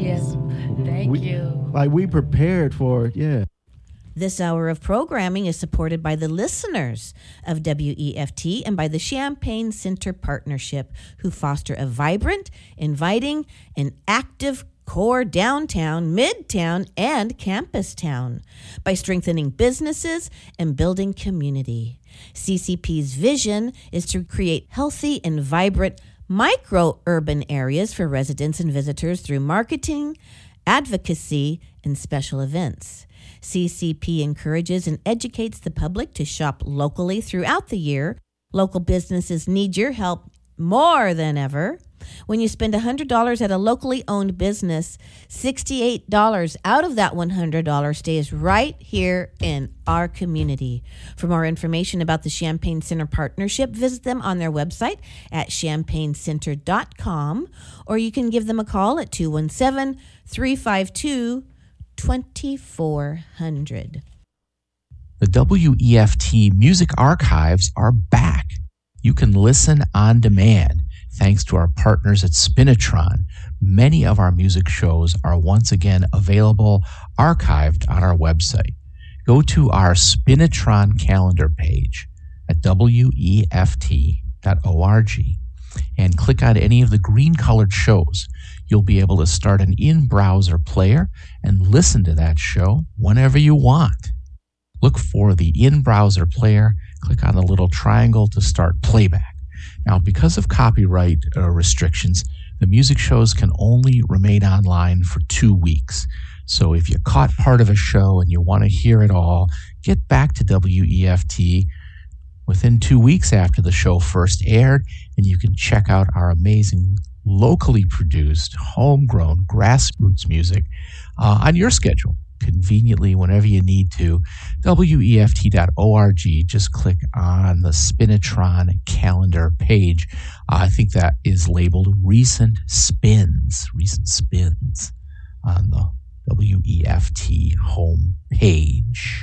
Yes. Thank you. Like we prepared for it, yeah. This hour of programming is supported by the listeners of WEFT and by the Champaign Center Partnership, who foster a vibrant, inviting, and active core downtown, midtown, and campus town by strengthening businesses and building community. CCP's vision is to create healthy and vibrant micro-urban areas for residents and visitors through marketing, advocacy, and special events. CCP encourages and educates the public to shop locally throughout the year. Local businesses need your help more than ever. When you spend $100 at a locally owned business, $68 out of that $100 stays right here in our community. For more information about the Champaign Center Partnership, visit them on their website at champaignCenter.com, or you can give them a call at 217-352-2400. The WEFT Music Archives are back. You can listen on demand. Thanks to our partners at Spinitron, many of our music shows are once again available, archived on our website. Go to our Spinitron calendar page at weft.org and click on any of the green-colored shows. You'll be able to start an in-browser player and listen to that show whenever you want. Look for the in-browser player, click on the little triangle to start playback. Now, because of copyright restrictions, the music shows can only remain online for 2 weeks. So if you caught part of a show and you want to hear it all, get back to WEFT within 2 weeks after the show first aired, and you can check out our amazing locally produced, homegrown, grassroots music on your schedule. Conveniently, whenever you need to. WEFT.org, just click on the Spinitron calendar page. I think that is labeled Recent Spins on the WEFT home page.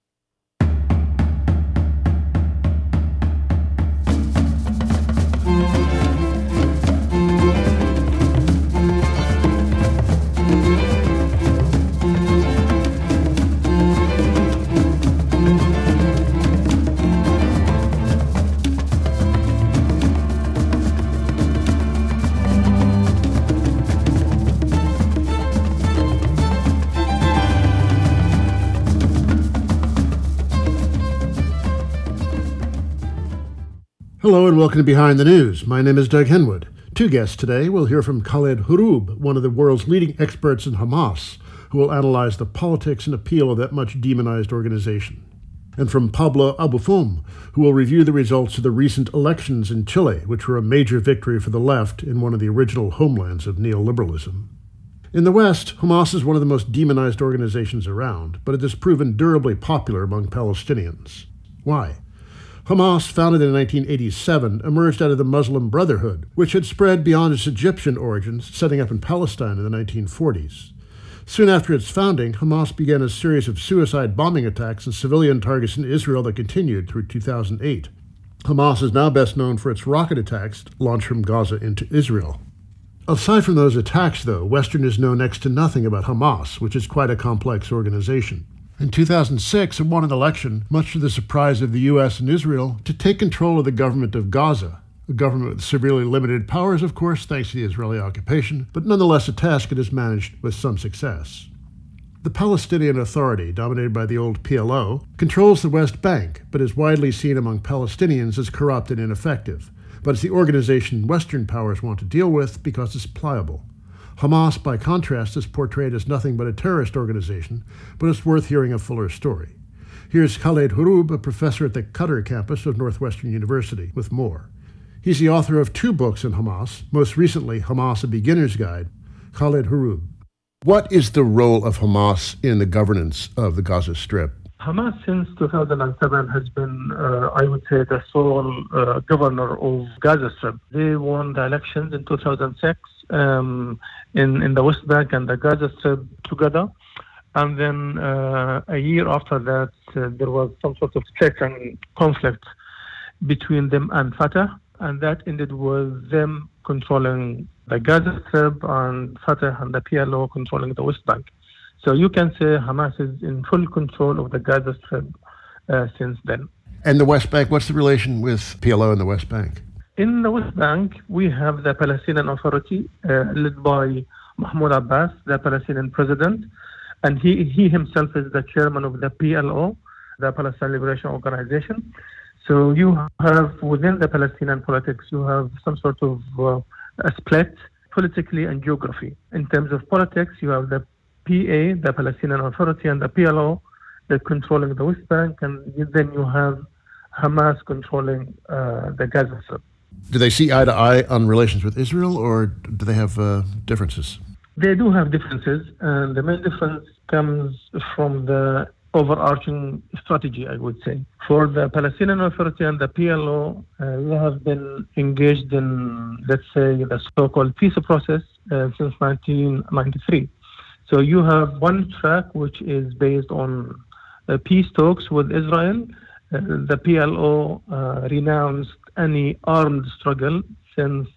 Hello and welcome to Behind the News. My name is Doug Henwood. Two guests today. We'll hear from Khaled Hurub, one of the world's leading experts in Hamas, who will analyze the politics and appeal of that much demonized organization. And from Pablo Abufum, who will review the results of the recent elections in Chile, which were a major victory for the left in one of the original homelands of neoliberalism. In the West, Hamas is one of the most demonized organizations around, but it has proven durably popular among Palestinians. Why? Hamas, founded in 1987, emerged out of the Muslim Brotherhood, which had spread beyond its Egyptian origins, setting up in Palestine in the 1940s. Soon after its founding, Hamas began a series of suicide bombing attacks on civilian targets in Israel that continued through 2008. Hamas is now best known for its rocket attacks launched from Gaza into Israel. Aside from those attacks, though, Westerners know next to nothing about Hamas, which is quite a complex organization. In 2006, it won an election, much to the surprise of the U.S. and Israel, to take control of the government of Gaza, a government with severely limited powers, of course, thanks to the Israeli occupation, but nonetheless a task it has managed with some success. The Palestinian Authority, dominated by the old PLO, controls the West Bank, but is widely seen among Palestinians as corrupt and ineffective. But it's the organization Western powers want to deal with because it's pliable. Hamas, by contrast, is portrayed as nothing but a terrorist organization, but it's worth hearing a fuller story. Here's Khaled Hurub, a professor at the Qatar campus of Northwestern University, with more. He's the author of 2 books on Hamas, most recently Hamas, A Beginner's Guide. Khaled Hurub. What is the role of Hamas in the governance of the Gaza Strip? Hamas since 2007 has been, I would say, the sole governor of Gaza Strip. They won the elections in 2006 in the West Bank and the Gaza Strip together. And then a year after that, there was some sort of split and conflict between them and Fatah. And that ended with them controlling the Gaza Strip and Fatah and the PLO controlling the West Bank. So you can say Hamas is in full control of the Gaza Strip since then. And the West Bank, what's the relation with PLO and the West Bank? In the West Bank, we have the Palestinian Authority led by Mahmoud Abbas, the Palestinian president, and he himself is the chairman of the PLO, the Palestine Liberation Organization. So you have within the Palestinian politics, you have some sort of a split politically and geography. In terms of politics, you have the PA, the Palestinian Authority, and the PLO, they're controlling the West Bank, and then you have Hamas controlling the Gaza Strip. Do they see eye to eye on relations with Israel, or do they have differences? They do have differences, and the main difference comes from the overarching strategy, I would say. For the Palestinian Authority and the PLO, they have been engaged in, let's say, the so-called peace process since 1993. So you have one track which is based on peace talks with Israel. The PLO renounced any armed struggle since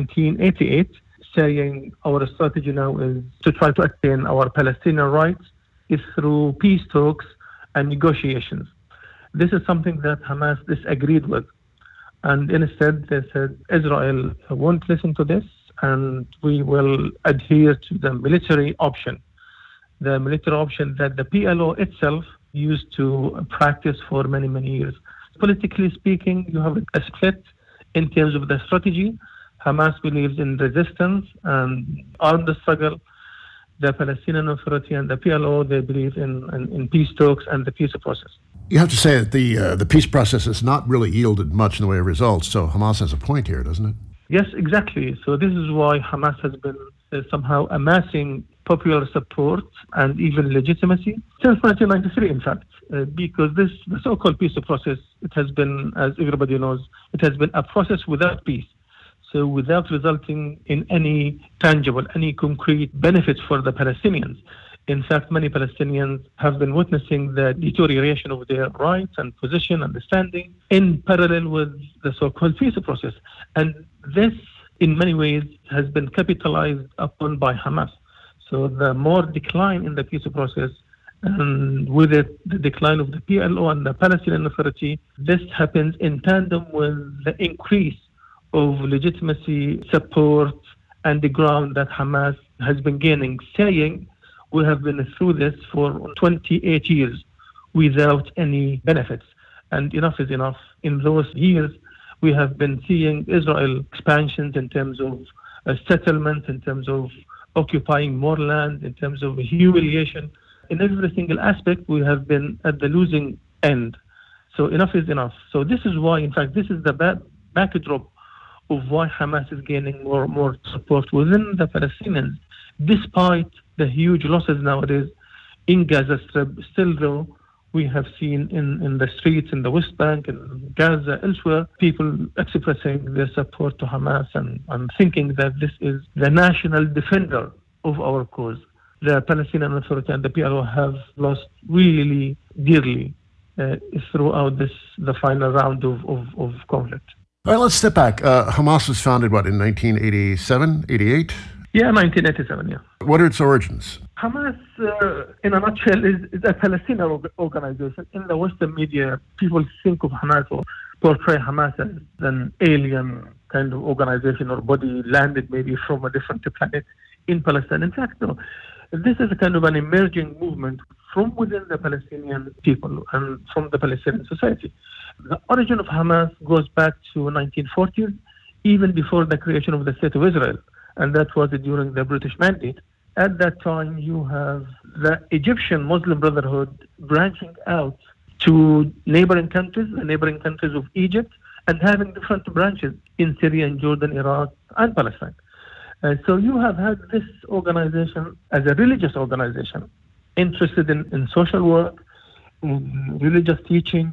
1988, saying our strategy now is to try to attain our Palestinian rights is through peace talks and negotiations. This is something that Hamas disagreed with. And instead, they said, Israel won't listen to this, and we will adhere to the military option. The military option that the PLO itself used to practice for many, many years. Politically speaking, you have a split in terms of the strategy. Hamas believes in resistance and armed struggle. The Palestinian Authority and the PLO, they believe in peace talks and the peace process. You have to say that the peace process has not really yielded much in the way of results, so Hamas has a point here, doesn't it? Yes, exactly. So this is why Hamas has been somehow amassing popular support and even legitimacy since 1993, in fact, because the so-called peace process, it has been, as everybody knows, it has been a process without peace. So without resulting in any tangible, any concrete benefits for the Palestinians. In fact, many Palestinians have been witnessing the deterioration of their rights and position and standing in parallel with the so-called peace process. And this, in many ways, has been capitalized upon by Hamas. So the more decline in the peace process, and with it, the decline of the PLO and the Palestinian Authority, this happens in tandem with the increase of legitimacy, support, and the ground that Hamas has been gaining, saying we have been through this for 28 years without any benefits. And enough is enough. In those years, we have been seeing Israel expansions in terms of settlements, in terms of occupying more land, in terms of humiliation. In every single aspect, we have been at the losing end. So enough is enough. So this is why, in fact, this is the backdrop of why Hamas is gaining more support within the Palestinians, despite the huge losses nowadays in Gaza Strip. Still, though, we have seen in the streets, in the West Bank, in Gaza, elsewhere, people expressing their support to Hamas and thinking that this is the national defender of our cause. The Palestinian Authority and the PLO have lost really dearly throughout the final round of conflict. All right, let's step back. Hamas was founded, in 1987, 88? Yeah, 1987, yeah. What are its origins? Hamas, in a nutshell, is a Palestinian organization. In the Western media, people think of Hamas or portray Hamas as an alien kind of organization or body landed maybe from a different planet in Palestine. In fact, no. This is a kind of an emerging movement from within the Palestinian people and from the Palestinian society. The origin of Hamas goes back to 1940s, even before the creation of the State of Israel, and that was during the British Mandate. At that time, you have the Egyptian Muslim Brotherhood branching out to neighboring countries, the neighboring countries of Egypt, and having different branches in Syria and Jordan, Iraq, and Palestine. So you have had this organization as a religious organization, interested in social work, in religious teaching,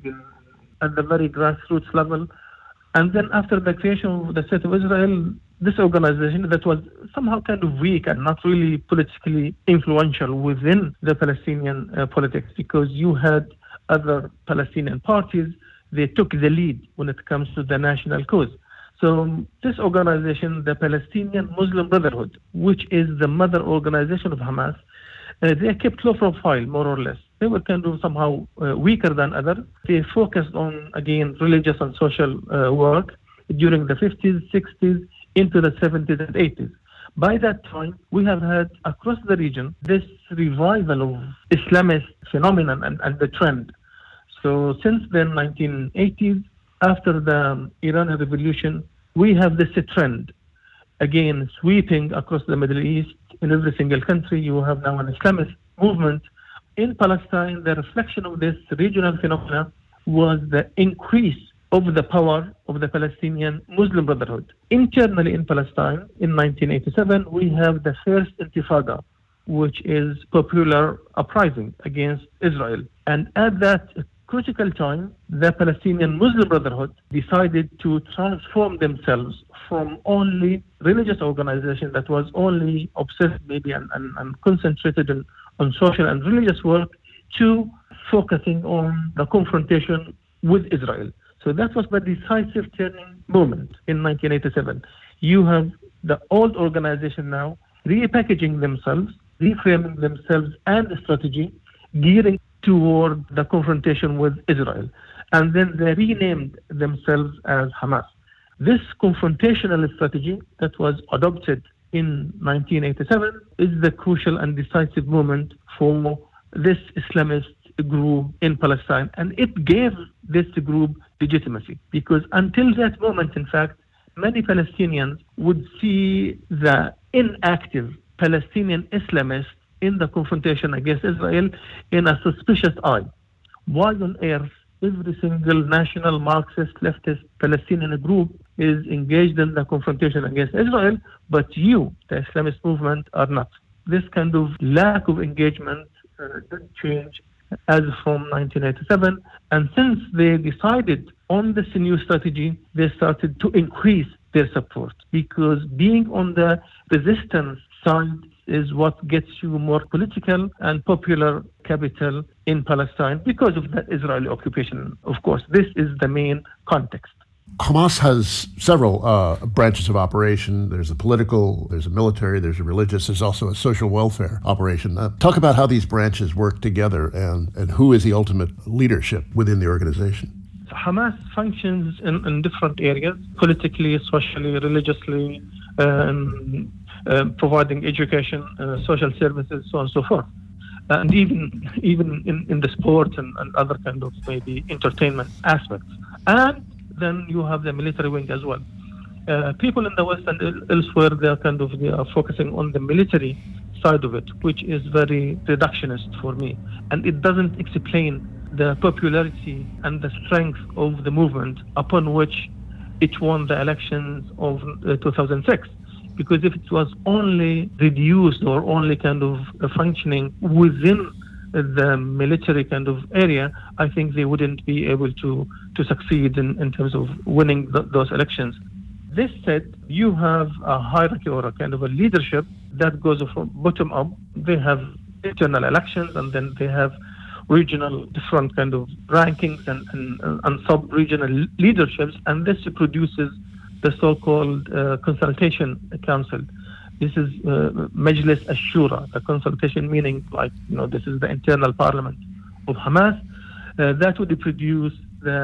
at the very grassroots level. And then after the creation of the State of Israel, this organization that was somehow kind of weak and not really politically influential within the Palestinian politics, because you had other Palestinian parties, they took the lead when it comes to the national cause. So this organization, the Palestinian Muslim Brotherhood, which is the mother organization of Hamas, they kept low profile, more or less. They were kind of somehow weaker than others. They focused on, again, religious and social work during the 50s, 60s, into the 70s and 80s. By that time, we have had across the region this revival of Islamist phenomenon and the trend. So since the 1980s, after the Iranian Revolution, we have this trend, again, sweeping across the Middle East. In every single country, you have now an Islamist movement. In Palestine, the reflection of this regional phenomena was the increase of the power of the Palestinian Muslim Brotherhood. Internally in Palestine, in 1987, we have the first Intifada, which is popular uprising against Israel. And at that critical time, the Palestinian Muslim Brotherhood decided to transform themselves from only religious organization that was only obsessed maybe and concentrated on social and religious work to focusing on the confrontation with Israel. So that was the decisive turning moment in 1987. You have the old organization now repackaging themselves, reframing themselves and the strategy, gearing toward the confrontation with Israel. And then they renamed themselves as Hamas. This confrontational strategy that was adopted in 1987 is the crucial and decisive moment for this Islamist group in Palestine. And it gave this group legitimacy, because until that moment, in fact, many Palestinians would see the inactive Palestinian Islamists in the confrontation against Israel in a suspicious eye. Why on earth every single national Marxist leftist Palestinian group is engaged in the confrontation against Israel, but you, the Islamist movement, are not? This kind of lack of engagement did change as from 1987. And since they decided on this new strategy, they started to increase their support, because being on the resistance side is what gets you more political and popular capital in Palestine because of the Israeli occupation. Of course, this is the main context. Hamas has several branches of operation. There's a political, there's a military, there's a religious, there's also a social welfare operation. Talk about how these branches work together and who is the ultimate leadership within the organization. Hamas functions in different areas, politically, socially, religiously, providing education, social services, so on and so forth. And even in the sport and other kind of maybe entertainment aspects. And then you have the military wing as well. People in the West and elsewhere, they are focusing on the military side of it, which is very reductionist for me. And it doesn't explain the popularity and the strength of the movement upon which it won the elections of 2006. Because if it was only reduced or only kind of functioning within the military kind of area, I think they wouldn't be able to succeed in terms of winning those elections. This said, you have a hierarchy or a kind of a leadership that goes from bottom up. They have internal elections, and then they have regional different kind of rankings and sub-regional leaderships, and this produces the so-called consultation council. This is Majlis Ashura, the consultation meaning this is the internal parliament of Hamas. That would produce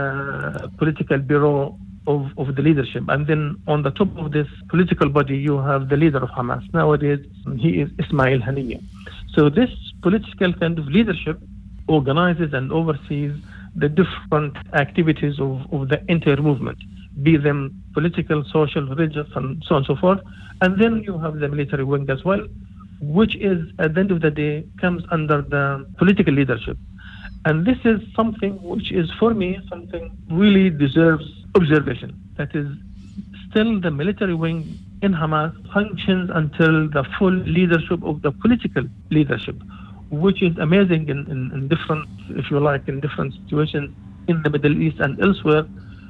the political bureau of the leadership. And then on the top of this political body, you have the leader of Hamas. Nowadays, he is Ismail Haniyeh. So this political kind of leadership organizes and oversees the different activities of the entire movement, be them political, social, religious, and so on and so forth. And then you have the military wing as well, which is, at the end of the day, comes under the political leadership. And this is something which is, for me, something really deserves observation. That is, still the military wing in Hamas functions until the full leadership of the political leadership, which is amazing in different, if you like, in different situations in the Middle East and elsewhere.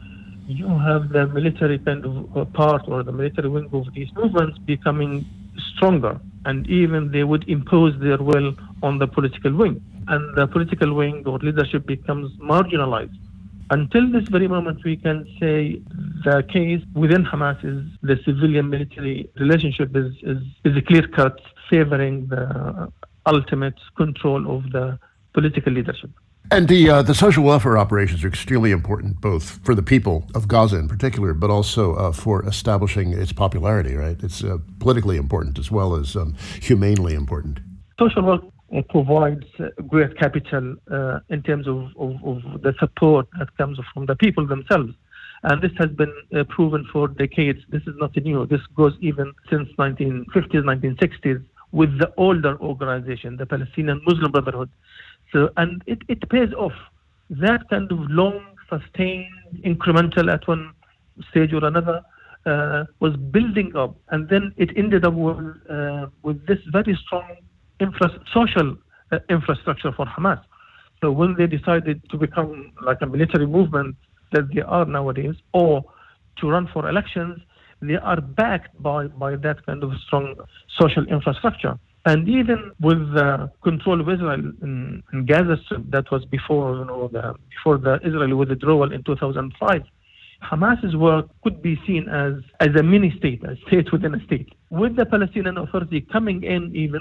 You have the military kind of part or the military wing of these movements becoming stronger, and even they would impose their will on the political wing. And the political wing or leadership becomes marginalized. Until this very moment, we can say the case within Hamas is the civilian-military relationship is a clear-cut, favoring the ultimate control of the political leadership. And the social welfare operations are extremely important, both for the people of Gaza in particular, but also for establishing its popularity, right? It's politically important as well as humanely important. Social work provides great capital in terms of the support that comes from the people themselves. And this has been proven for decades. This is not new. This goes even since 1950s, 1960s with the older organization, the Palestinian Muslim Brotherhood. So, and it pays off. That kind of long, sustained, incremental at one stage or another was building up. And then it ended up with this very strong social infrastructure for Hamas. So when they decided to become like a military movement that they are nowadays, or to run for elections, they are backed by that kind of strong social infrastructure. And even with the control of Israel in Gaza Strip, that was before the Israeli withdrawal in 2005, Hamas's work could be seen as a mini-state, a state within a state. With the Palestinian Authority coming in even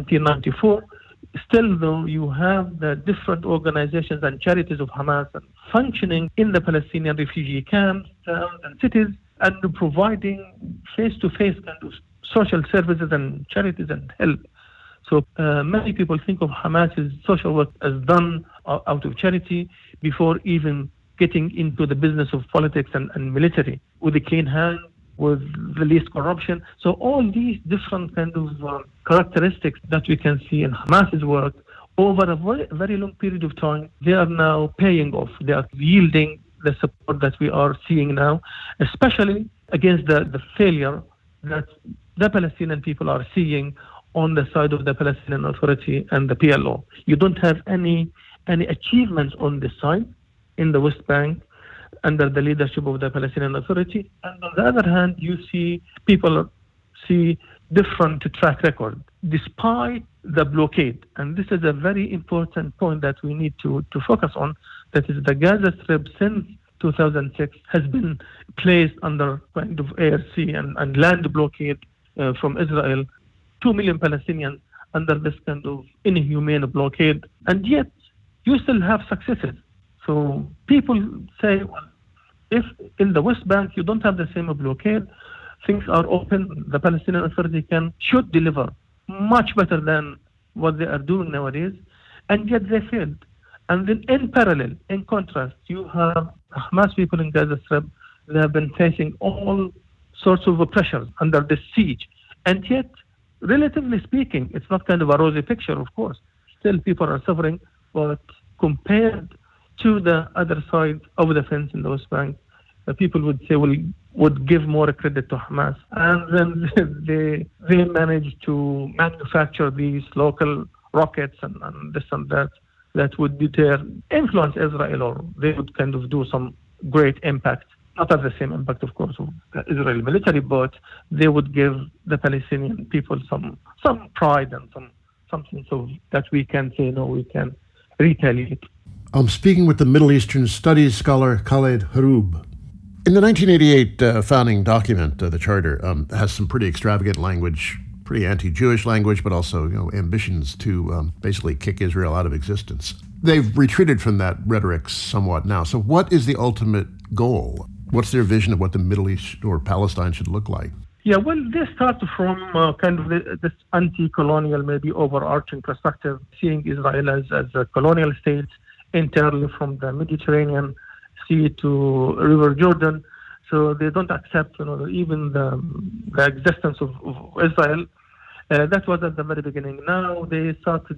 1994, still though you have the different organizations and charities of Hamas functioning in the Palestinian refugee camps, towns and cities, and providing face-to-face kind of social services and charities and help. So many people think of Hamas's social work as done out of charity before even getting into the business of politics and military, with a clean hand, with the least corruption. So all these different kind of characteristics that we can see in Hamas's work over a very, very long period of time, they are now paying off. They are yielding the support that we are seeing now, especially against the failure that the Palestinian people are seeing on the side of the Palestinian Authority and the PLO. You don't have any achievements on this side in the West Bank under the leadership of the Palestinian Authority. And on the other hand, you see people see different track record despite the blockade. And this is a very important point that we need to focus on. That is, the Gaza Strip since 2006 has been placed under kind of air, sea, and land blockade from Israel. 2 million Palestinians under this kind of inhumane blockade. And yet, you still have successes. So people say, well, if in the West Bank you don't have the same blockade, things are open, the Palestinian Authority should deliver much better than what they are doing nowadays, and yet they failed. And then in parallel, in contrast, you have Hamas people in Gaza Strip. They have been facing all sorts of pressures under this siege. And yet, relatively speaking, it's not kind of a rosy picture, of course. Still people are suffering, but compared to the other side of the fence in the West Bank, people would say, would give more credit to Hamas. And then they managed to manufacture these local rockets and this and that would influence Israel, or they would kind of do some great impact. Not at the same impact, of course, of the Israeli military, but they would give the Palestinian people some pride and something so that we can say, no, we can retaliate. I'm speaking with the Middle Eastern Studies scholar Khaled Haroub. In the 1988 founding document, the Charter has some pretty extravagant language, pretty anti-Jewish language, but also ambitions to basically kick Israel out of existence. They've retreated from that rhetoric somewhat now. So what is the ultimate goal? What's their vision of what the Middle East or Palestine should look like? Yeah, well, they start from kind of this anti-colonial, maybe overarching perspective, seeing Israel as a colonial state entirely from the Mediterranean Sea to River Jordan. So they don't accept, even the existence of Israel. That was at the very beginning. Now they started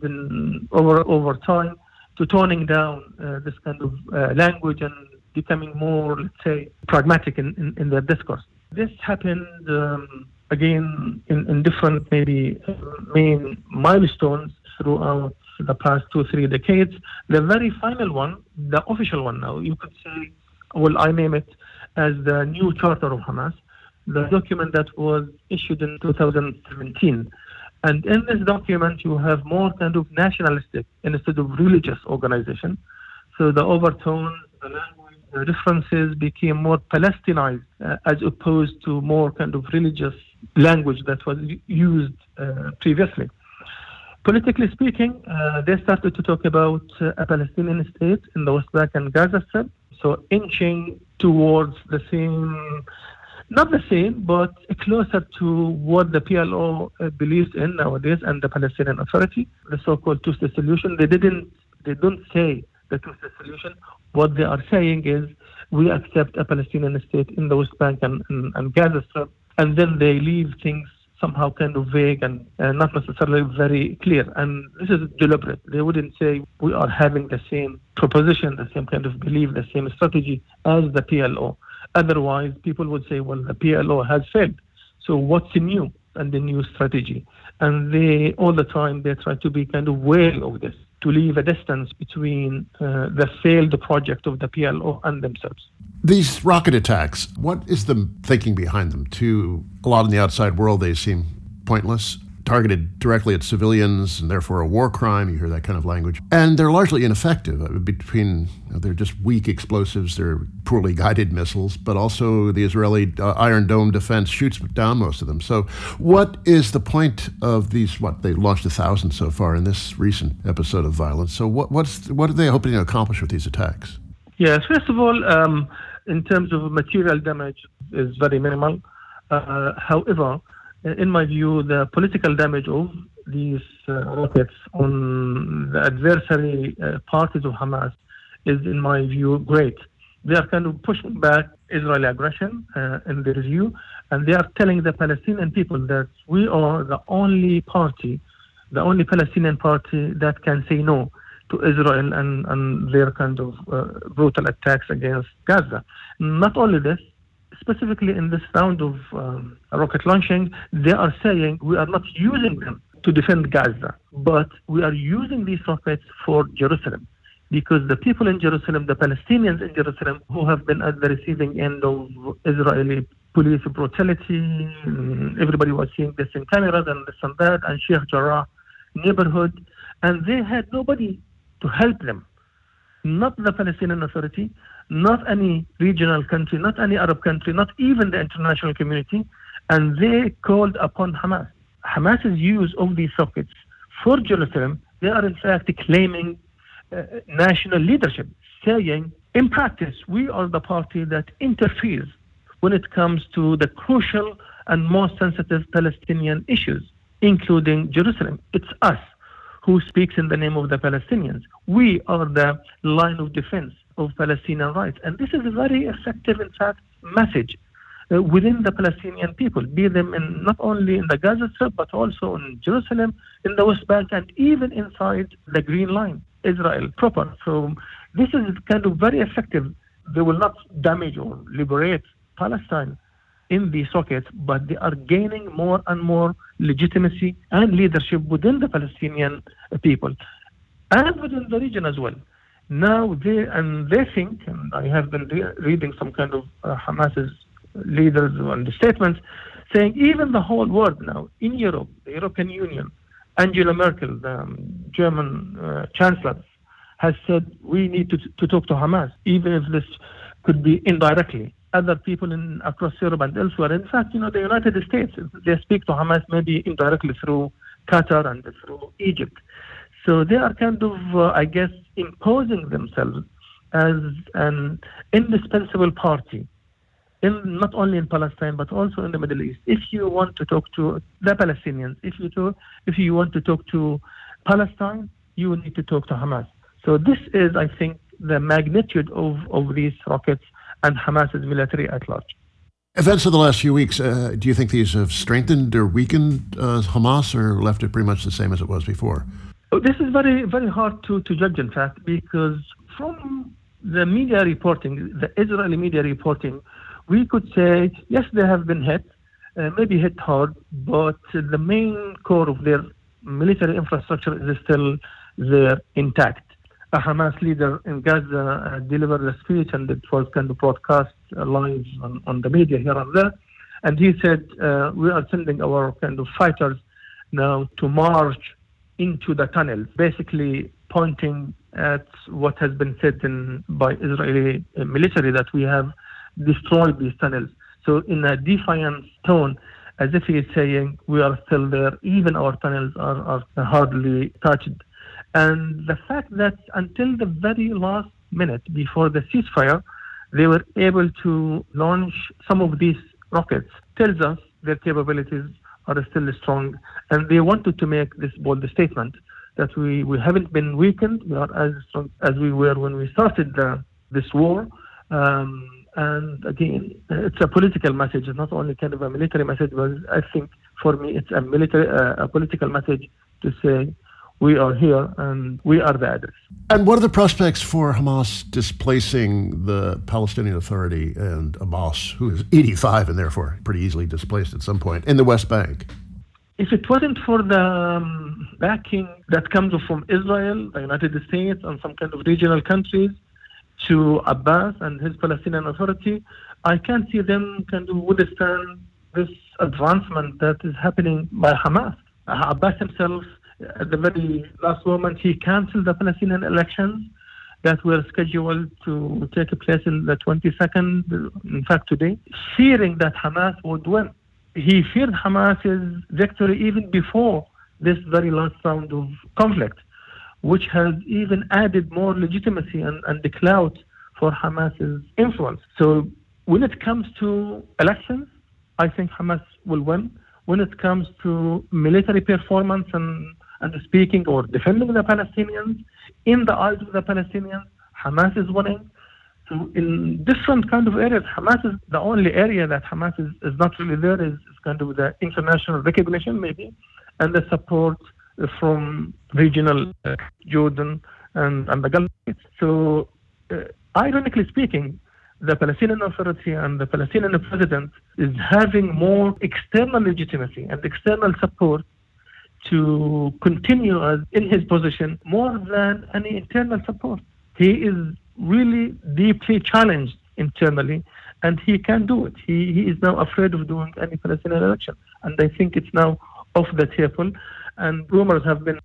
over time to toning down this kind of language and becoming more, let's say, pragmatic in their discourse. This happened again in different maybe main milestones throughout the past 2-3 decades. The very final one, the official one now, you could say, I name it as the new Charter of Hamas, the document that was issued in 2017. And in this document, you have more kind of nationalistic instead of religious organization. So the overtones, the language, references became more Palestinized as opposed to more kind of religious language that was used previously. Politically speaking, they started to talk about a Palestinian state in the West Bank and Gaza Strip, so inching towards the same, not the same, but closer to what the PLO believes in nowadays and the Palestinian Authority, the so-called two-state solution. They don't say the two-state solution. What they are saying is we accept a Palestinian state in the West Bank and Gaza Strip, and then they leave things somehow kind of vague and not necessarily very clear. And this is deliberate. They wouldn't say we are having the same proposition, the same kind of belief, the same strategy as the PLO. Otherwise, people would say, well, the PLO has failed. So what's new and the new strategy? And they, all the time, they try to be kind of wary of this, to leave a distance between the failed project of the PLO and themselves. These rocket attacks, what is the thinking behind them? To a lot in the outside world, they seem pointless, targeted directly at civilians, and therefore a war crime. You hear that kind of language. And they're largely ineffective. They're just weak explosives, they're poorly guided missiles, but also the Israeli Iron Dome defense shoots down most of them. So what is the point of these, they launched 1,000 so far in this recent episode of violence. So what are they hoping to accomplish with these attacks? Yes, first of all, in terms of material damage is very minimal. However, in my view, the political damage of these rockets on the adversary parties of Hamas is, in my view, great. They are kind of pushing back Israeli aggression in their view, and they are telling the Palestinian people that we are the only Palestinian party that can say no to Israel and their kind of brutal attacks against Gaza. Not only this, specifically in this round of rocket launching, they are saying we are not using them to defend Gaza, but we are using these rockets for Jerusalem, because the people in Jerusalem, the Palestinians in Jerusalem, who have been at the receiving end of Israeli police brutality, everybody was seeing this in cameras and this and that, and Sheikh Jarrah neighborhood, and they had nobody to help them. Not the Palestinian Authority, not any regional country, not any Arab country, not even the international community, and they called upon Hamas. Hamas's use of these rockets for Jerusalem, they are in fact claiming national leadership, saying, in practice, we are the party that interferes when it comes to the crucial and most sensitive Palestinian issues, including Jerusalem. It's us who speaks in the name of the Palestinians. We are the line of defense of Palestinian rights. And this is a very effective, in fact, message within the Palestinian people, be them not only in the Gaza Strip, but also in Jerusalem, in the West Bank, and even inside the Green Line, Israel proper. So this is kind of very effective. They will not damage or liberate Palestine in these sockets, but they are gaining more and more legitimacy and leadership within the Palestinian people and within the region as well. Now they think, and I have been reading some kind of Hamas's leaders and the statements, saying even the whole world now, in Europe, the European Union, Angela Merkel, the German chancellor, has said we need to talk to Hamas, even if this could be indirectly. Other people across Europe and elsewhere. In fact, the United States, they speak to Hamas maybe indirectly through Qatar and through Egypt. So they are kind of, imposing themselves as an indispensable party, not only in Palestine, but also in the Middle East. If you want to talk to the Palestinians, if you want to talk to Palestine, you will need to talk to Hamas. So this is, I think, the magnitude of these rockets and Hamas's military at large. Events of the last few weeks, do you think these have strengthened or weakened Hamas, or left it pretty much the same as it was before? This is very, very hard to judge, in fact, because from the media reporting, the Israeli media reporting, we could say, yes, they have been hit, maybe hit hard, but the main core of their military infrastructure is still there intact. A Hamas leader in Gaza delivered a speech, and it was kind of broadcast live on the media here and there. And he said, we are sending our kind of fighters now to march into the tunnels, basically pointing at what has been said by Israeli military, that we have destroyed these tunnels. So in a defiant tone, as if he is saying, we are still there, even our tunnels are hardly touched. And the fact that until the very last minute before the ceasefire, they were able to launch some of these rockets tells us their capabilities are still strong. And they wanted to make this bold statement that we haven't been weakened. We are as strong as we were when we started this war. And again, it's a political message. It's not only kind of a military message, but I think for me it's a political message to say we are here and we are the others. And what are the prospects for Hamas displacing the Palestinian Authority and Abbas, who is 85 and therefore pretty easily displaced at some point, in the West Bank? If it wasn't for the backing that comes from Israel, the United States, and some kind of regional countries to Abbas and his Palestinian Authority, I can't see them kind of withstand this advancement that is happening by Hamas. Abbas himself, at the very last moment, he canceled the Palestinian elections that were scheduled to take place in the 22nd, in fact today, fearing that Hamas would win. He feared Hamas's victory even before this very last round of conflict, which has even added more legitimacy and the clout for Hamas's influence. So when it comes to elections, I think Hamas will win. When it comes to military performance and speaking or defending the Palestinians, in the eyes of the Palestinians, Hamas is winning. So in different kind of areas, Hamas is the only area that Hamas is not really there is kind of the international recognition maybe, and the support from regional Jordan and the Gulf. So ironically speaking, the Palestinian Authority and the Palestinian president is having more external legitimacy and external support to continue as in his position more than any internal support. He is really deeply challenged internally, and he can do it. He is now afraid of doing any Palestinian election, and I think it's now off the table. And rumors have been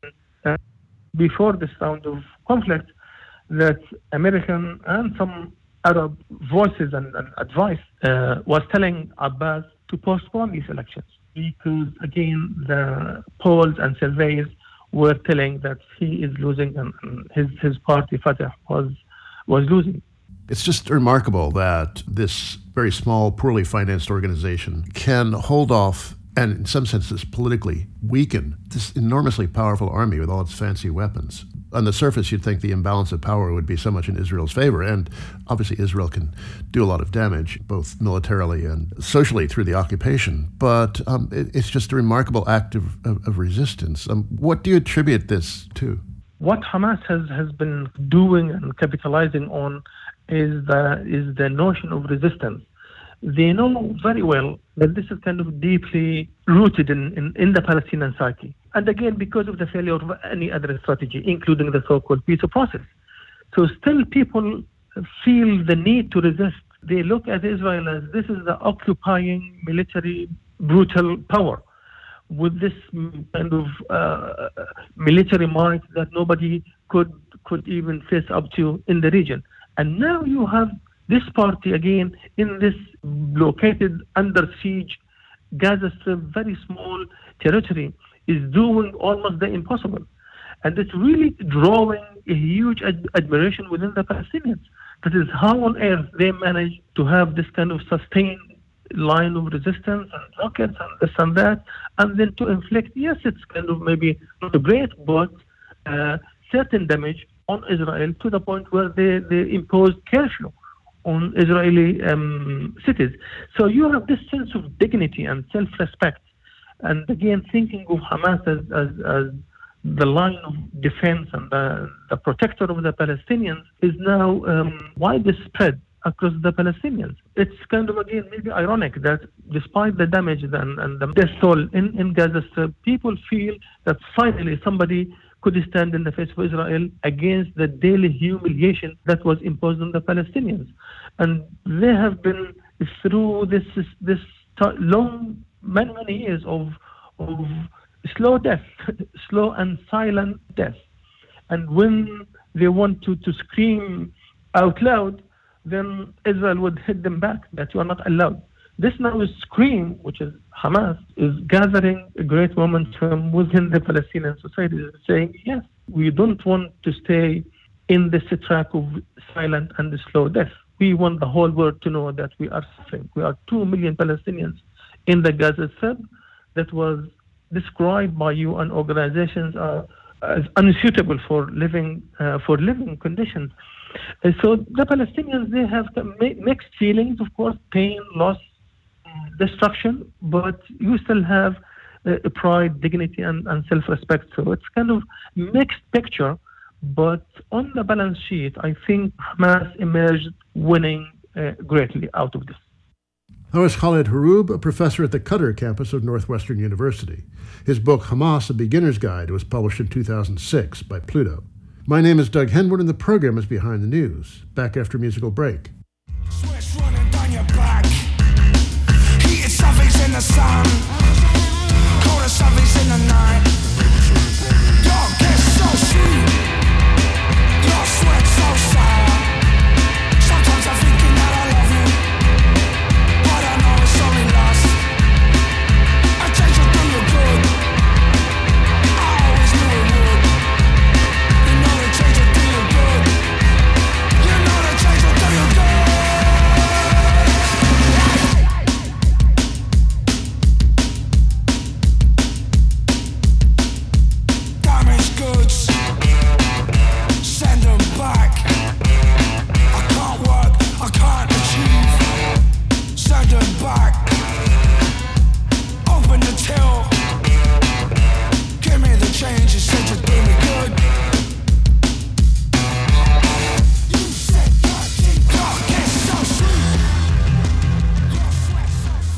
before this round of conflict that American and some Arab voices and advice was telling Abbas to postpone these elections because, again, the polls and surveys were telling that he is losing and his party, Fatah, was losing. It's just remarkable that this very small, poorly financed organization can hold off and in some senses politically weaken this enormously powerful army with all its fancy weapons. On the surface, you'd think the imbalance of power would be so much in Israel's favor, and obviously Israel can do a lot of damage, both militarily and socially through the occupation, but it's just a remarkable act of resistance. What do you attribute this to? What Hamas has been doing and capitalizing on is the notion of resistance. They know very well that this is kind of deeply rooted in the Palestinian psyche. And again, because of the failure of any other strategy, including the so-called peace process. So still people feel the need to resist. They look at Israel as this is the occupying military brutal power with this kind of military might that nobody could even face up to in the region. And now you have this party again in this blockaded, under siege Gaza Strip, very small territory, is doing almost the impossible. And it's really drawing a huge admiration within the Palestinians. That is how on earth they manage to have this kind of sustained line of resistance and rockets and this and that, and then to inflict, yes, it's kind of maybe not great, but certain damage on Israel to the point where they imposed curfew on Israeli cities. So you have this sense of dignity and self-respect. And again, thinking of Hamas as the line of defense and the protector of the Palestinians is now widespread across the Palestinians. It's kind of, again, maybe ironic that despite the damage and the death toll in Gaza Strip, people feel that finally somebody could stand in the face of Israel against the daily humiliation that was imposed on the Palestinians. And they have been through this long, many years of slow death, slow and silent death. And when they want to scream out loud, then Israel would hit them back that you are not allowed. This now is Scream, which is Hamas, is gathering a great momentum within the Palestinian society, saying, yes, we don't want to stay in this track of silent and slow death. We want the whole world to know that we are suffering. We are 2 million Palestinians in the Gaza Strip that was described by UN organizations as unsuitable for living conditions. So the Palestinians, they have mixed feelings, of course, pain, loss, destruction, but you still have pride, dignity, and self-respect. So it's kind of mixed picture, but on the balance sheet, I think Hamas emerged winning greatly out of this. That was Khaled Horoub, a professor at the Qatar campus of Northwestern University. His book, Hamas, A Beginner's Guide, was published in 2006 by Pluto. My name is Doug Henwood, and the program is Behind the News. Back after a musical break. Sweat's running down your back. Heated something's in the sun. Colder something's in the night. Your kiss so sweet. Your sweat so sour. Sometimes I'm thinking that I love you, but I know it's only lust. A change will do you good. I always knew it would. You know the change will do you good. You know the change will do you good. Damaged goods, send them back. I can't work, I can't achieve. Send them back. Open the till. Give me the change, you said you'd do me good. You said your kiss so sweet. Your sweat so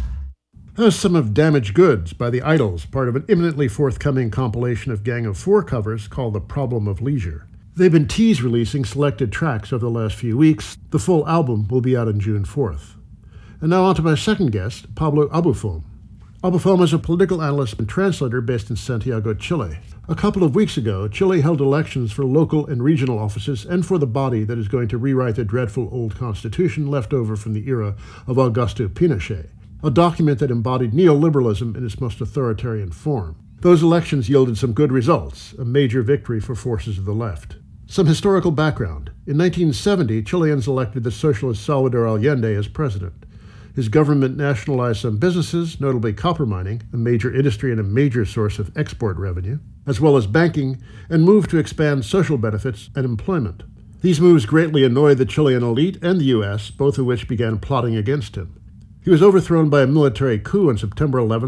sour. That was some of Damaged Goods by The Idols, part of an imminently forthcoming compilation of Gang of Four covers called The Problem of Leisure. They've been tease-releasing selected tracks over the last few weeks. The full album will be out on June 4th. And now on to my second guest, Pablo Abufom. Abufom is a political analyst and translator based in Santiago, Chile. A couple of weeks ago, Chile held elections for local and regional offices and for the body that is going to rewrite the dreadful old constitution left over from the era of Augusto Pinochet, a document that embodied neoliberalism in its most authoritarian form. Those elections yielded some good results, a major victory for forces of the left. Some historical background. In 1970, Chileans elected the socialist Salvador Allende as president. His government nationalized some businesses, notably copper mining, a major industry and a major source of export revenue, as well as banking, and moved to expand social benefits and employment. These moves greatly annoyed the Chilean elite and the U.S., both of which began plotting against him. He was overthrown by a military coup on September 11,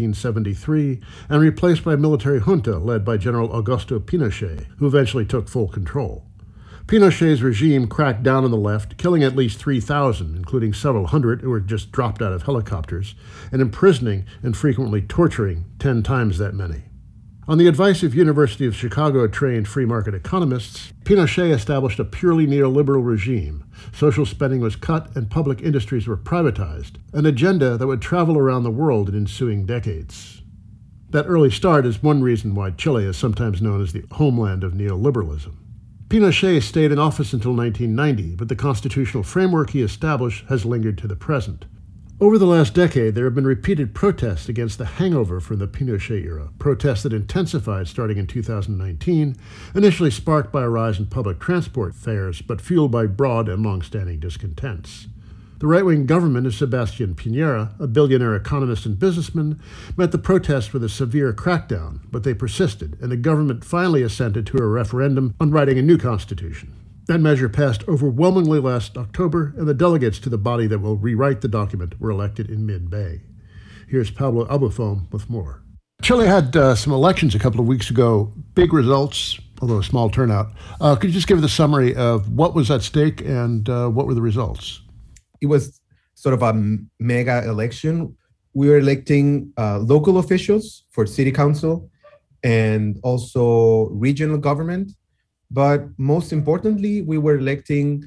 1973, and replaced by a military junta led by General Augusto Pinochet, who eventually took full control. Pinochet's regime cracked down on the left, killing at least 3,000, including several hundred who were just dropped out of helicopters, and imprisoning and frequently torturing 10 times that many. On the advice of University of Chicago-trained free market economists, Pinochet established a purely neoliberal regime. Social spending was cut and public industries were privatized, an agenda that would travel around the world in ensuing decades. That early start is one reason why Chile is sometimes known as the homeland of neoliberalism. Pinochet stayed in office until 1990, but the constitutional framework he established has lingered to the present. Over the last decade, there have been repeated protests against the hangover from the Pinochet era, protests that intensified starting in 2019, initially sparked by a rise in public transport fares, but fueled by broad and long-standing discontents. The right-wing government of Sebastián Piñera, a billionaire economist and businessman, met the protests with a severe crackdown, but they persisted, and the government finally assented to a referendum on writing a new constitution. That measure passed overwhelmingly last October, and the delegates to the body that will rewrite the document were elected in mid-May. Here's Pablo Abufom with more. Chile had some elections a couple of weeks ago, big results, although a small turnout. Could you just give us a summary of what was at stake and what were the results? It was sort of a mega election. We were electing local officials for city council and also regional government. But most importantly, we were electing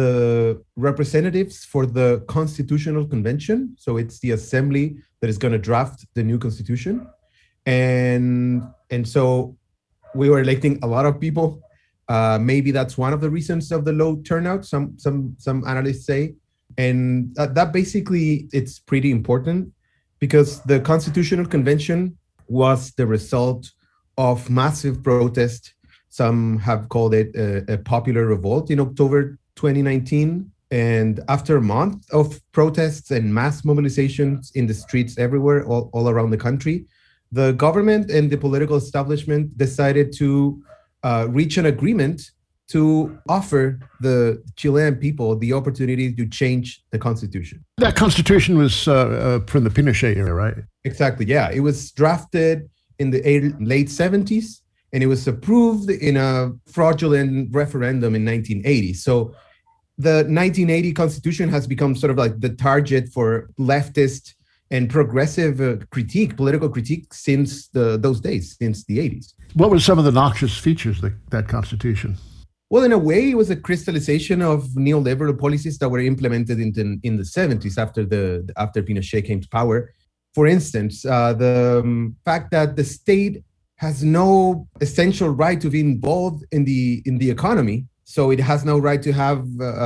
the representatives for the Constitutional Convention. So it's the assembly that is going to draft the new constitution. And so we were electing a lot of people. Maybe that's one of the reasons of the low turnout, some analysts say. And that basically, it's pretty important because the Constitutional Convention was the result of massive protest. Some have called it a popular revolt in October 2019. And after a month of protests and mass mobilizations in the streets everywhere, all around the country, the government and the political establishment decided to reach an agreement to offer the Chilean people the opportunity to change the constitution. That constitution was from the Pinochet era, right? Exactly, yeah. It was drafted in the late 70s, and it was approved in a fraudulent referendum in 1980. So the 1980 constitution has become sort of like the target for leftist and progressive political critique since those days, since the 80s. What were some of the noxious features of that constitution? Well, in a way, it was a crystallization of neoliberal policies that were implemented in the 70s after Pinochet came to power. For instance, the fact that the state has no essential right to be involved in the economy. So it has no right to have,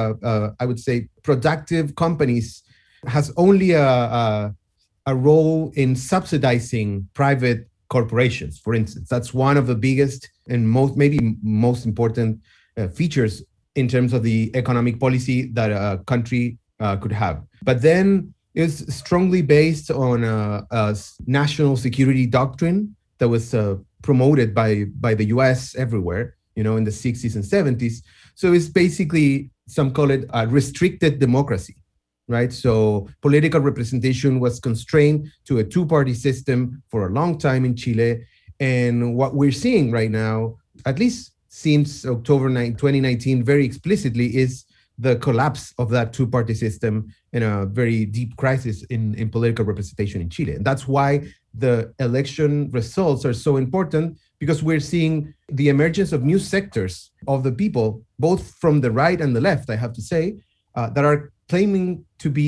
I would say, productive companies, has only a role in subsidizing private corporations, for instance. That's one of the biggest and most important features in terms of the economic policy that a country could have. But then it's strongly based on a national security doctrine that was promoted by the US everywhere, in the 60s and 70s. So it's basically, some call it a restricted democracy, right? So political representation was constrained to a two-party system for a long time in Chile. And what we're seeing right now, at least since October 2019, very explicitly, is the collapse of that two-party system in a very deep crisis in political representation in Chile. And that's why the election results are so important, because we're seeing the emergence of new sectors of the people, both from the right and the left, I have to say, that are claiming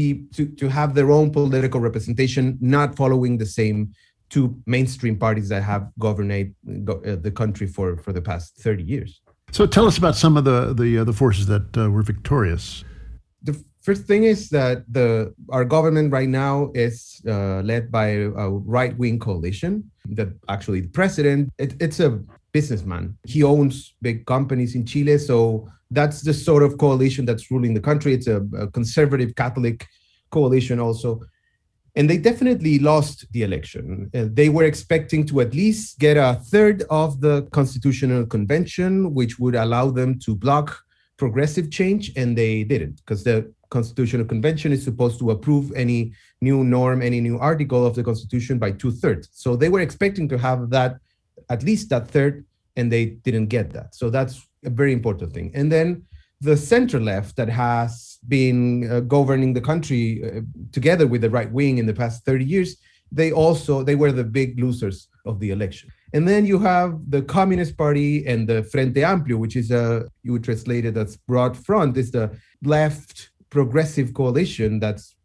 to have their own political representation, not following the same two mainstream parties that have governed the country for the past 30 years. So tell us about some of the forces that were victorious. The first thing is that our government right now is led by a right-wing coalition. That actually the president, it's a businessman. He owns big companies in Chile, so that's the sort of coalition that's ruling the country. It's a conservative Catholic coalition also. And they definitely lost the election. They were expecting to at least get a third of the Constitutional Convention, which would allow them to block progressive change, and they didn't, because the Constitutional Convention is supposed to approve any new norm, any new article of the Constitution by 2/3. So they were expecting to have that, at least that third, and they didn't get that. So that's a very important thing. And then the center left that has been governing the country together with the right wing in the past 30 years, they were the big losers of the election. And then you have the Communist Party and the Frente Amplio, which is you would translate it as Broad Front, is the left progressive coalition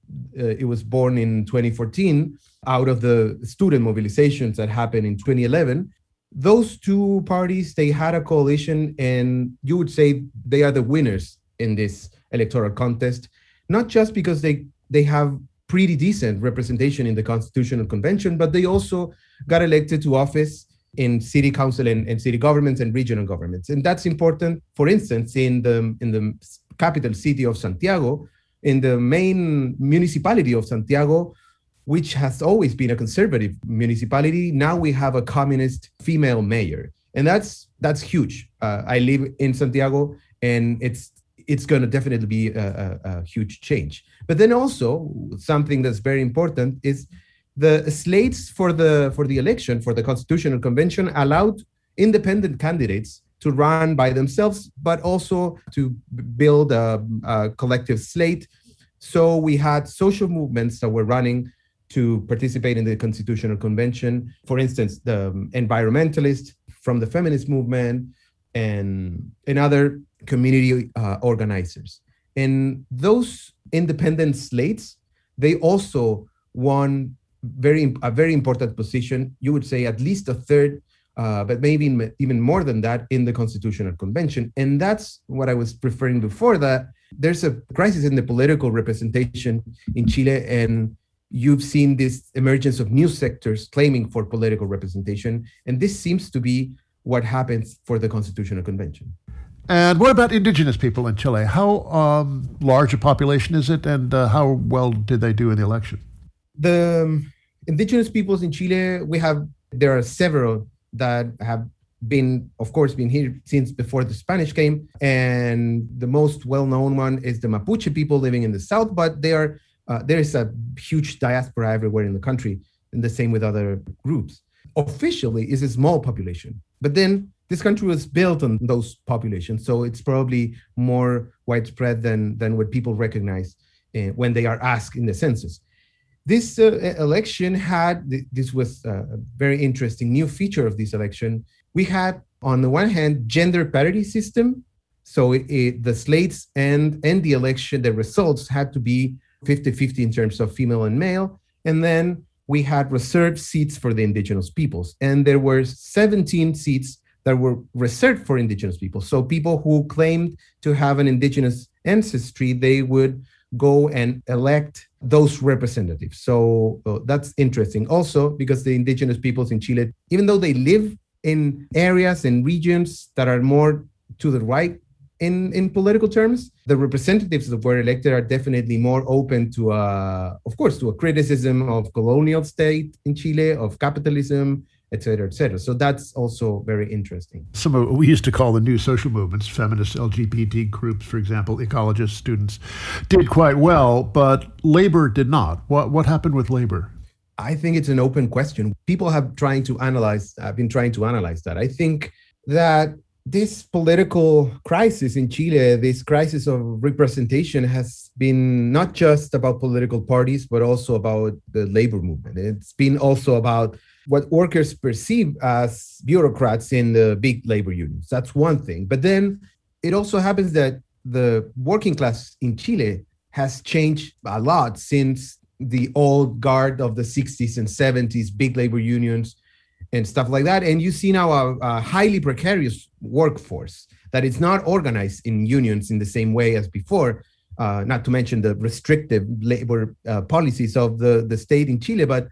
it was born in 2014 out of the student mobilizations that happened in 2011. Those two parties, they had a coalition, and you would say they are the winners in this electoral contest, not just because they have pretty decent representation in the Constitutional Convention, but they also got elected to office in city council and city governments and regional governments. And that's important. For instance, in the capital city of Santiago, in the main municipality of Santiago, which has always been a conservative municipality, now we have a communist female mayor. And that's huge. I live in Santiago, and it's going to definitely be a huge change. But then also something that's very important is the slates for the election, for the Constitutional Convention, allowed independent candidates to run by themselves, but also to build a collective slate. So we had social movements that were running to participate in the Constitutional Convention. For instance, the environmentalists from the feminist movement and other community organizers. And those independent slates, they also won a very important position. You would say at least a third but maybe even more than that in the Constitutional Convention. And that's what I was referring before, that there's a crisis in the political representation in Chile, and you've seen this emergence of new sectors claiming for political representation. And this seems to be what happens for the Constitutional Convention. And what about indigenous people in Chile? How large a population is it, and how well did they do in the election? The indigenous peoples in Chile, there are several that have been here since before the Spanish came. And the most well-known one is the Mapuche people living in the south, but there is a huge diaspora everywhere in the country, and the same with other groups. Officially, it's a small population, but then this country was built on those populations, so it's probably more widespread than what people recognize when they are asked in the census. This election this was a very interesting new feature of this election. We had, on the one hand, gender parity system. So the slates and the election, the results had to be 50-50 in terms of female and male. And then we had reserved seats for the indigenous peoples. And there were 17 seats that were reserved for indigenous people. So people who claimed to have an indigenous ancestry, they would go and elect those representatives. So that's interesting also, because the indigenous peoples in Chile, even though they live in areas and regions that are more to the right in political terms, the representatives that were elected are definitely more open to a criticism of colonial state in Chile, of capitalism, et cetera, et cetera. So that's also very interesting. Some of what we used to call the new social movements, feminist, LGBT groups, for example, ecologists, students, did quite well, but labor did not. What happened with labor? I think it's an open question. People have been trying to analyze that. I think that this political crisis in Chile, this crisis of representation, has been not just about political parties, but also about the labor movement. It's been also about what workers perceive as bureaucrats in the big labor unions. That's one thing. But then it also happens that the working class in Chile has changed a lot since the old guard of the 60s and 70s, big labor unions and stuff like that. And you see now a highly precarious workforce that is not organized in unions in the same way as before, not to mention the restrictive labor policies of the state in Chile. But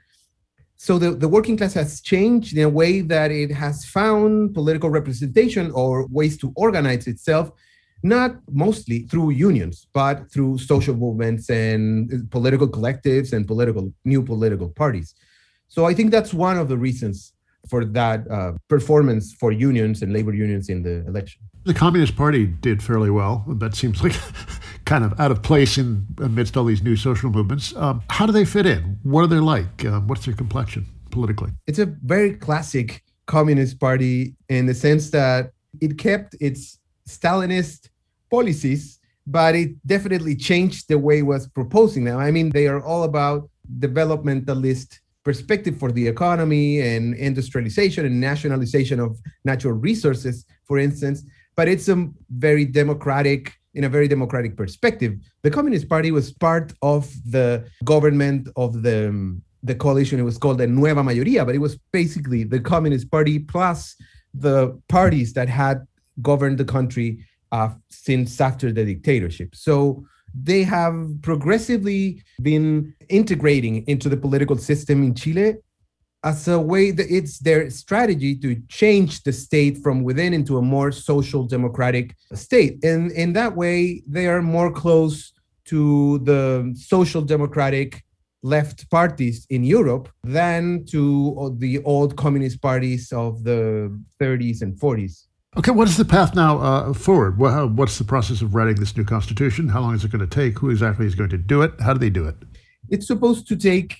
so the working class has changed in a way that it has found political representation or ways to organize itself, not mostly through unions, but through social movements and political collectives and new political parties. So I think that's one of the reasons for that performance for unions and labor unions in the election. The Communist Party did fairly well. That seems like kind of out of place amidst all these new social movements. How do they fit in? What are they like? What's their complexion politically? It's a very classic Communist Party in the sense that it kept its Stalinist policies, but it definitely changed the way it was proposing them. I mean, they are all about developmentalist perspective for the economy and industrialization and nationalization of natural resources, for instance. But it's in a very democratic perspective. The Communist Party was part of the government of the coalition. It was called the Nueva Mayoría, but it was basically the Communist Party plus the parties that had governed the country since after the dictatorship. So they have progressively been integrating into the political system in Chile as a way that it's their strategy to change the state from within into a more social democratic state. And in that way, they are more close to the social democratic left parties in Europe than to the old communist parties of the 30s and 40s. Okay, what is the path now forward? What's the process of writing this new constitution? How long is it going to take? Who exactly is going to do it? How do they do it? It's supposed to take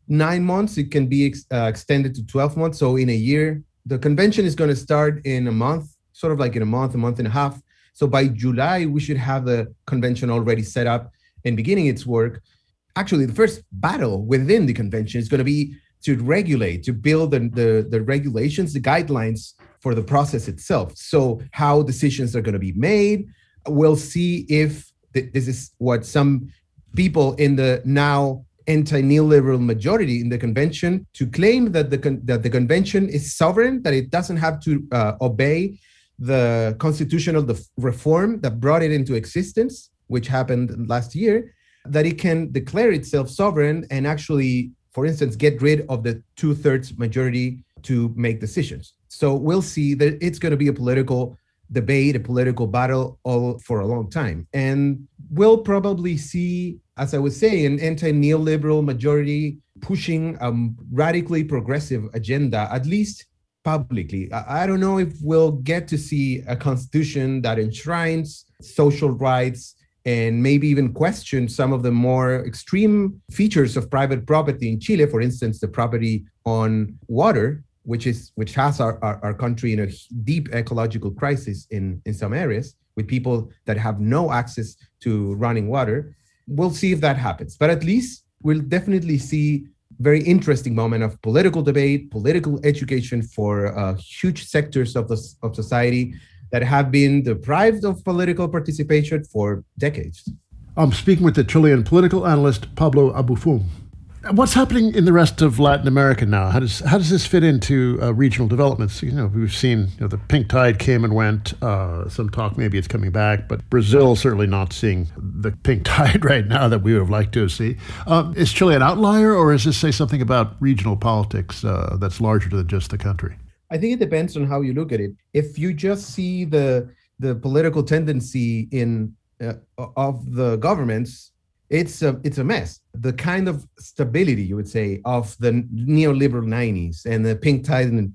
9 months. It can be extended to 12 months. So in a year, the convention is going to start in a month, sort of like in a month and a half. So by July, we should have the convention already set up and beginning its work. Actually, the first battle within the convention is going to be to regulate, to build the regulations, the guidelines for the process itself. So how decisions are going to be made. We'll see if this is what some people in the now anti-neoliberal majority in the convention to claim that the convention is sovereign, that it doesn't have to obey the constitutional reform that brought it into existence, which happened last year, that it can declare itself sovereign and actually, for instance, get rid of the 2/3 majority to make decisions. So we'll see that it's going to be a political debate, a political battle all for a long time. And we'll probably see, as I was saying, an anti-neoliberal majority pushing a radically progressive agenda, at least publicly. I don't know if we'll get to see a constitution that enshrines social rights and maybe even question some of the more extreme features of private property in Chile. For instance, the property on water, which has our country in a deep ecological crisis in some areas, with people that have no access to running water. We'll see if that happens. But at least we'll definitely see very interesting moment of political debate, political education for huge sectors of society that have been deprived of political participation for decades. I'm speaking with the Chilean political analyst Pablo Abufún. What's happening in the rest of Latin America now? How does this fit into regional developments? We've seen the pink tide came and went. Some talk maybe it's coming back, but Brazil certainly not seeing the pink tide right now that we would have liked to see. Is Chile an outlier, or does this say something about regional politics that's larger than just the country? I think it depends on how you look at it. If you just see the political tendency of the governments, it's a mess. The kind of stability, you would say, of the neoliberal 90s and the pink tide in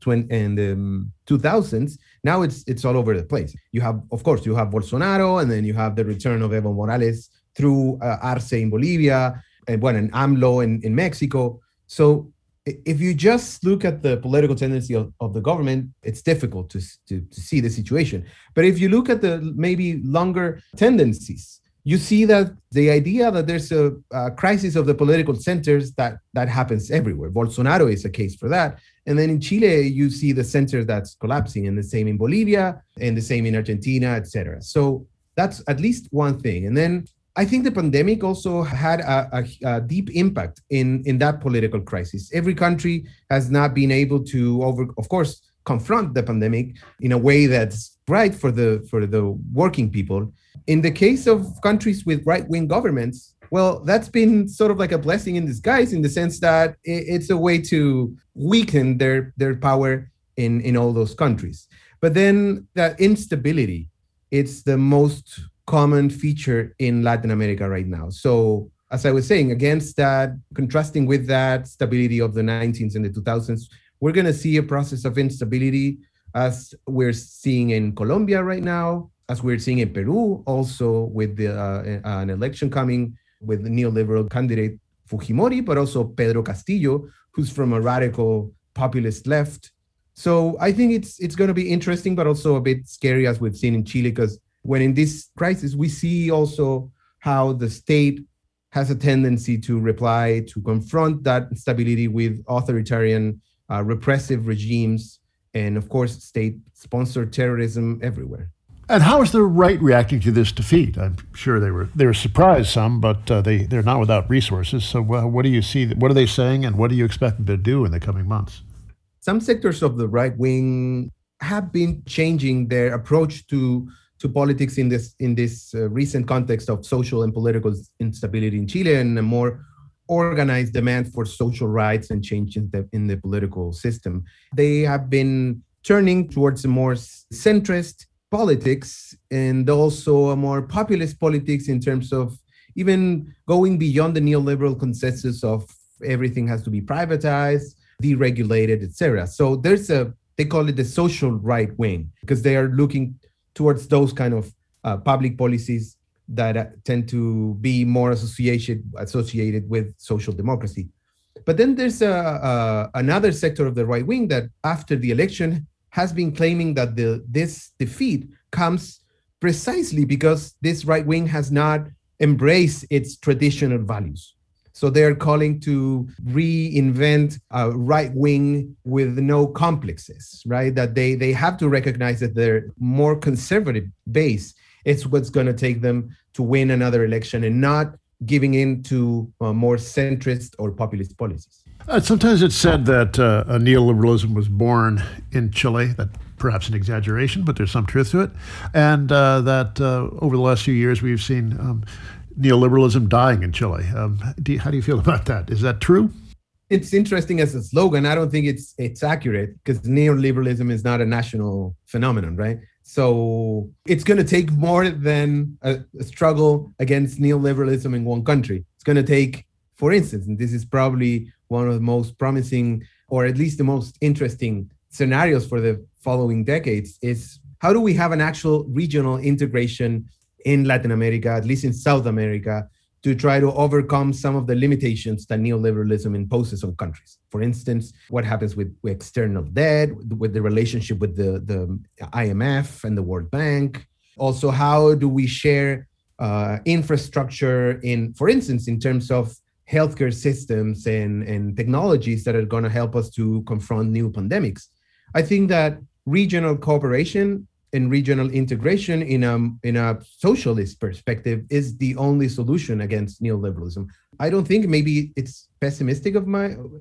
the 2000s, now it's all over the place. You have Bolsonaro, and then you have the return of Evo Morales through Arce in Bolivia, and AMLO in Mexico. So if you just look at the political tendency of the government, it's difficult to see the situation. But if you look at the maybe longer tendencies, you see that the idea that there's a crisis of the political centers that happens everywhere. Bolsonaro is a case for that. And then in Chile, you see the center that's collapsing, and the same in Bolivia, and the same in Argentina, etc. So that's at least one thing. And then I think the pandemic also had a deep impact in that political crisis. Every country has not been able to, of course, confront the pandemic in a way that's right for the working people. In the case of countries with right-wing governments, well, that's been sort of like a blessing in disguise, in the sense that it's a way to weaken their power in all those countries. But then that instability, it's the most common feature in Latin America right now. So as I was saying, against that, contrasting with that stability of the 1900s and the 2000s, we're going to see a process of instability, as we're seeing in Colombia right now, as we're seeing in Peru, also with an election coming with the neoliberal candidate Fujimori, but also Pedro Castillo, who's from a radical populist left. So I think it's going to be interesting, but also a bit scary, as we've seen in Chile, because when in this crisis, we see also how the state has a tendency to reply, to confront that instability with authoritarian, repressive regimes, and of course, state-sponsored terrorism everywhere. And how is the right reacting to this defeat? I'm sure they were surprised some, but they're not without resources. So what do you see? What are they saying, and what do you expect them to do in the coming months? Some sectors of the right wing have been changing their approach to politics in this recent context of social and political instability in Chile, and a more organized demand for social rights and change in the political system. They have been turning towards a more centrist politics, and also a more populist politics, in terms of even going beyond the neoliberal consensus of everything has to be privatized, deregulated, etc. So they call it the social right wing, because they are looking towards those kind of public policies that tend to be more associated with social democracy. But then there's another sector of the right wing that, after the election, has been claiming that this defeat comes precisely because this right wing has not embraced its traditional values. So they're calling to reinvent a right wing with no complexes, right? That they have to recognize that their more conservative base is what's going to take them to win another election, and not giving in to more centrist or populist policies. Sometimes it's said that a neoliberalism was born in Chile. That perhaps an exaggeration, but there's some truth to it. And that over the last few years, we've seen neoliberalism dying in Chile. How do you feel about that? Is that true? It's interesting as a slogan. I don't think it's accurate because neoliberalism is not a national phenomenon, right? So it's going to take more than a struggle against neoliberalism in one country. It's going to take, for instance, and this is probably one of the most promising, or at least the most interesting scenarios for the following decades, is how do we have an actual regional integration in Latin America, at least in South America, to try to overcome some of the limitations that neoliberalism imposes on countries. For instance, what happens with external debt, with the relationship with the IMF and the World Bank. Also, how do we share infrastructure in, for instance, in terms of healthcare systems and technologies that are going to help us to confront new pandemics. I think that regional cooperation and regional integration in a socialist perspective is the only solution against neoliberalism. I don't think, maybe it's pessimistic of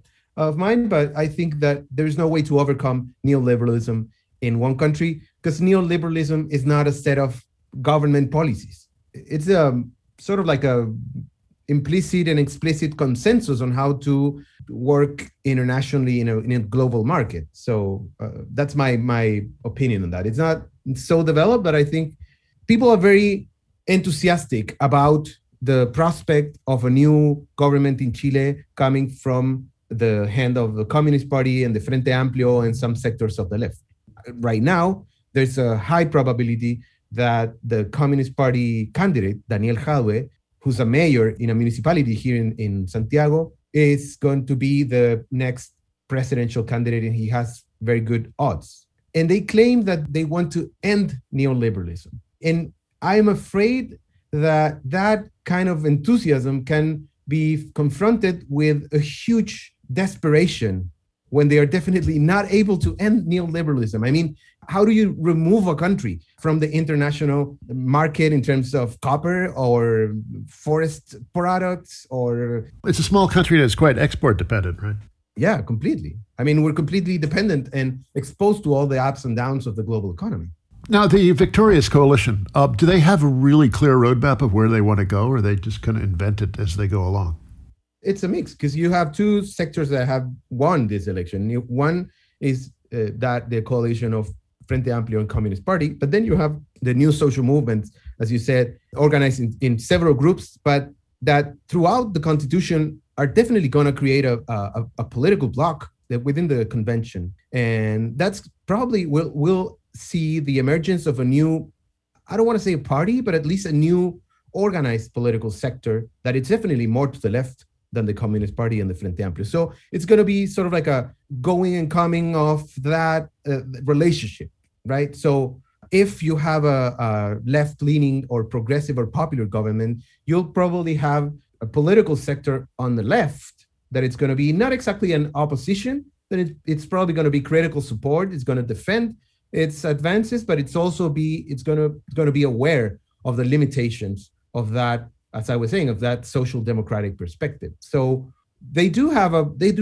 mine, but I think that there's no way to overcome neoliberalism in one country, because neoliberalism is not a set of government policies. It's sort of like a implicit and explicit consensus on how to work internationally in a global market. So that's my opinion on that. It's not so developed, but I think people are very enthusiastic about the prospect of a new government in Chile coming from the hand of the Communist Party and the Frente Amplio and some sectors of the left. Right now, there's a high probability that the Communist Party candidate, Daniel Jadwe, who's a mayor in a municipality here in Santiago, is going to be the next presidential candidate, and he has very good odds. And they claim that they want to end neoliberalism. And I'm afraid that that kind of enthusiasm can be confronted with a huge desperation when they are definitely not able to end neoliberalism. I mean, how do you remove a country from the international market in terms of copper or forest products? Or it's a small country that's quite export dependent, right? Yeah, completely. I mean, we're completely dependent and exposed to all the ups and downs of the global economy. Now, the Victorious Coalition, do they have a really clear roadmap of where they want to go, or are they just kind of invent it as they go along? It's a mix, because you have two sectors that have won this election. One is that the coalition of Frente Amplio and Communist Party, but then you have the new social movements, as you said, organized in several groups, but that throughout the constitution are definitely going to create a political bloc within the convention. And that's probably will see the emergence of a new, I don't want to say a party, but at least a new organized political sector that is definitely more to the left than the Communist Party and the Frente Amplio. So it's going to be sort of like a going and coming of that relationship, right? So if you have a left-leaning or progressive or popular government, you'll probably have a political sector on the left that it's going to be not exactly an opposition, that it's probably going to be critical support. It's going to defend its advances, but it's also going to be aware of the limitations of that, as I was saying, of that social democratic perspective. So they do have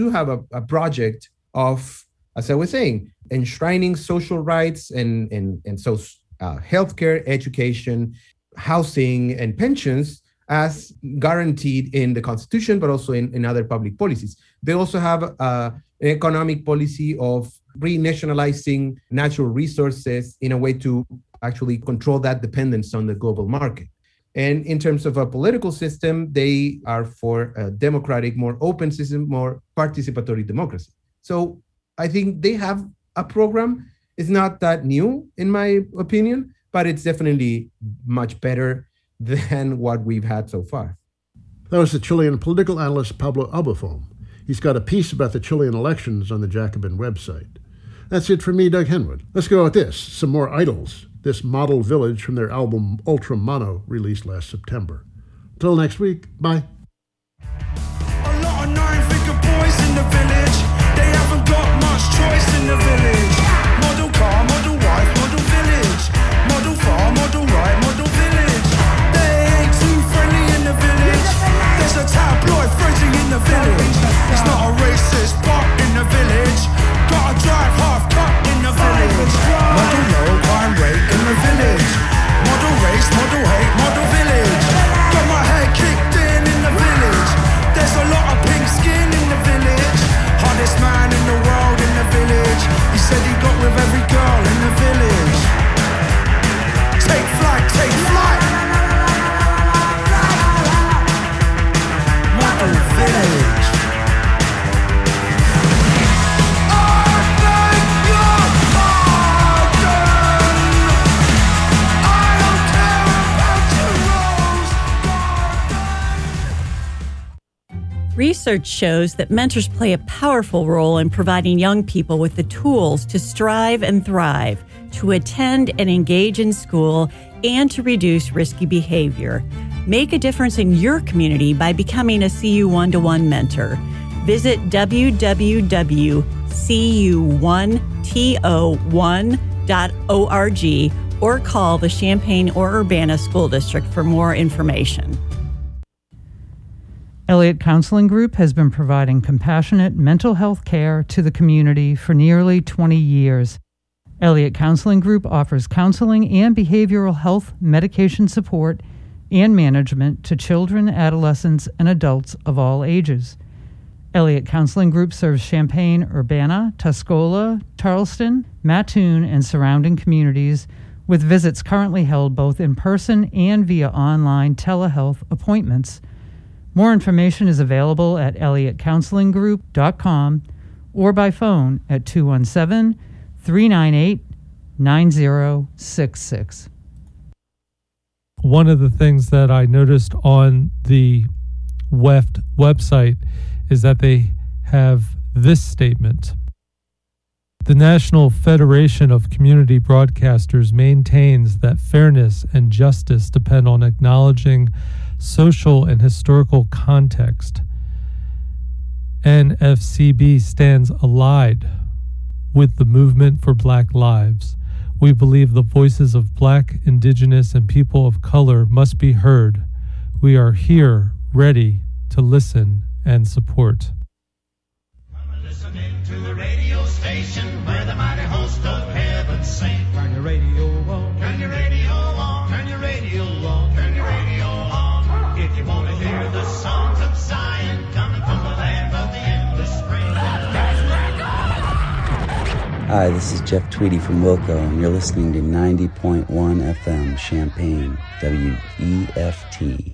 a project of, as I was saying, enshrining social rights and so healthcare, education, housing, and pensions as guaranteed in the Constitution, but also in other public policies. They also have an economic policy of renationalizing natural resources in a way to actually control that dependence on the global market. And in terms of a political system, they are for a democratic, more open system, more participatory democracy. So I think they have a program. It's not that new, in my opinion, but it's definitely much better than what we've had so far. That was the Chilean political analyst Pablo Albafome. He's got a piece about the Chilean elections on the Jacobin website. That's it for me, Doug Henwood. Let's go with this, some more Idols, this model village from their album Ultra Mono, released last September. Until next week, bye. A lot of nine-figure boys in the village. They haven't got much choice in the village. Model car, model wife, model village. Model farm, model right, model village. They ain't too friendly in the village. Research shows that mentors play a powerful role in providing young people with the tools to strive and thrive, to attend and engage in school, and to reduce risky behavior. Make a difference in your community by becoming a CU One-to-One mentor. Visit www.cu1to1.org or call the Champaign or Urbana School District for more information. Elliott Counseling Group has been providing compassionate mental health care to the community for nearly 20 years. Elliott Counseling Group offers counseling and behavioral health medication support and management to children, adolescents, and adults of all ages. Elliott Counseling Group serves Champaign, Urbana, Tuscola, Charleston, Mattoon, and surrounding communities, with visits currently held both in person and via online telehealth appointments. More information is available at elliottcounselinggroup.com or by phone at 217-398-9066. One of the things that I noticed on the WEFT website is that they have this statement. The National Federation of Community Broadcasters maintains that fairness and justice depend on acknowledging social and historical context. NFCB stands allied with the movement for Black Lives. We believe the voices of Black, Indigenous, and people of color must be heard. We are here, ready to listen and support. Come listening to the radio station where the mighty host of heaven sing. Turn your radio on, turn your radio on, turn your radio on, turn your radio on. If you want to hear the songs of Zion coming from the land of the endless spring. Hi, this is Jeff Tweedy from Wilco, and you're listening to 90.1 FM Champaign, WEFT.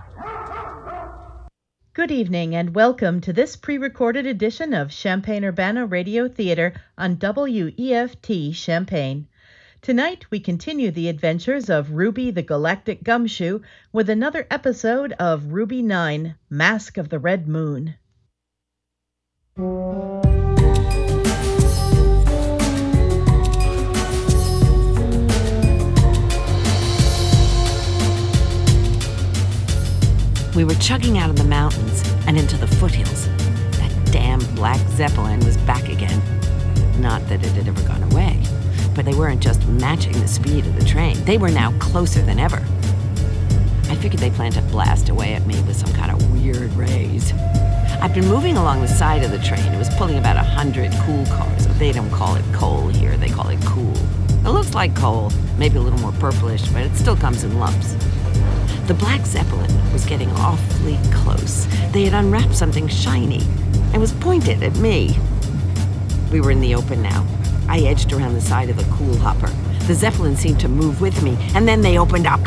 Good evening and welcome to this pre-recorded edition of Champaign-Urbana Radio Theater on WEFT Champaign. Tonight we continue the adventures of Ruby the Galactic Gumshoe with another episode of Ruby 9, Mask of the Red Moon. We were chugging out of the mountains and into the foothills. That damn black Zeppelin was back again. Not that it had ever gone away, but they weren't just matching the speed of the train. They were now closer than ever. I figured they planned to blast away at me with some kind of weird rays. I'd been moving along the side of the train. It was pulling about 100 cool cars. They don't call it coal here, they call it cool. It looks like coal, maybe a little more purplish, but it still comes in lumps. The black Zeppelin was getting awfully close. They had unwrapped something shiny and was pointed at me. We were in the open now. I edged around the side of the cool hopper. The Zeppelin seemed to move with me, and then they opened up.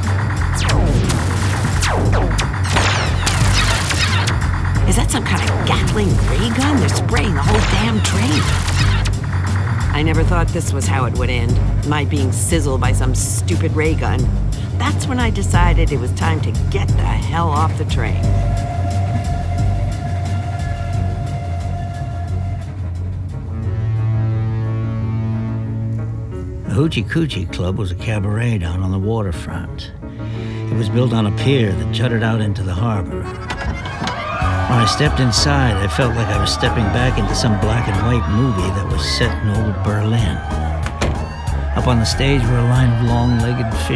Is that some kind of Gatling ray gun? They're spraying the whole damn train. I never thought this was how it would end, my being sizzled by some stupid ray gun. That's when I decided it was time to get the hell off the train. The Hoochie Coochie Club was a cabaret down on the waterfront. It was built on a pier that jutted out into the harbor. When I stepped inside, I felt like I was stepping back into some black and white movie that was set in old Berlin. Up on the stage were a line of long-legged